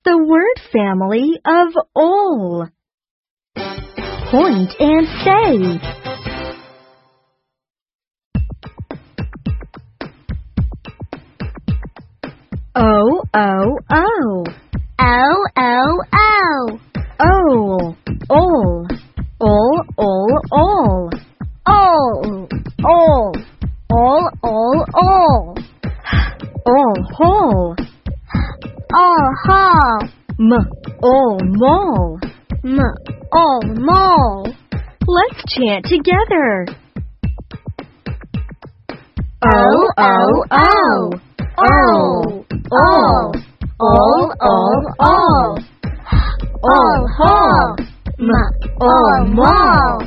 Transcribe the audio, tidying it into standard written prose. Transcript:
the word family of all. Point and say. O-O-O. O-O-O. Owl. All. All, all, all. All. All. All, all, all. All, hall. All, hall. M, all, mall. M, all, mall. Let's chant together. O-O-O. All. All. All, all, all. All, hall. M, all, mall.